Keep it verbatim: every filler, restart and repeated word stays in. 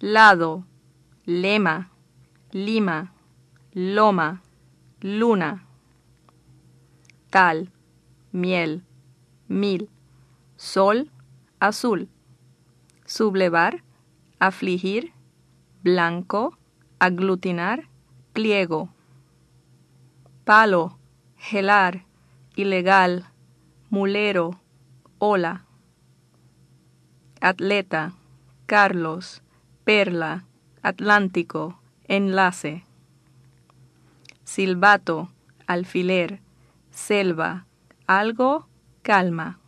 lado, lema, lima, loma, luna, tal, miel, mil, sol, azul, sublevar, afligir, blanco, aglutinar, pliego, palo, gelar, ilegal, mulero, ola, atleta, Carlos, perla, Atlántico, enlace, silbato, alfiler, selva, algo, calma.